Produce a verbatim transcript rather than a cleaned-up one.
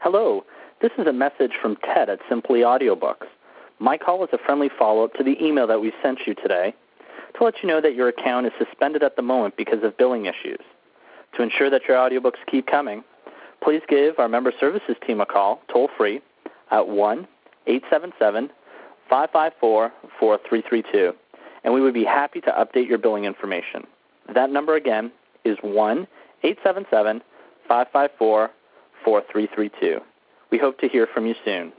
Hello, this is a message from Ted at Simply Audiobooks. My call is a friendly follow-up to the email that we sent you today to let you know that your account is suspended at the moment because of billing issues. To ensure that your audiobooks keep coming, please give our member services team a call, toll-free, at one eight seven seven, five five four, four three three two, and we would be happy to update your billing information. That number again is one eight seven seven, five five four, four three three two. We hope to hear from you soon.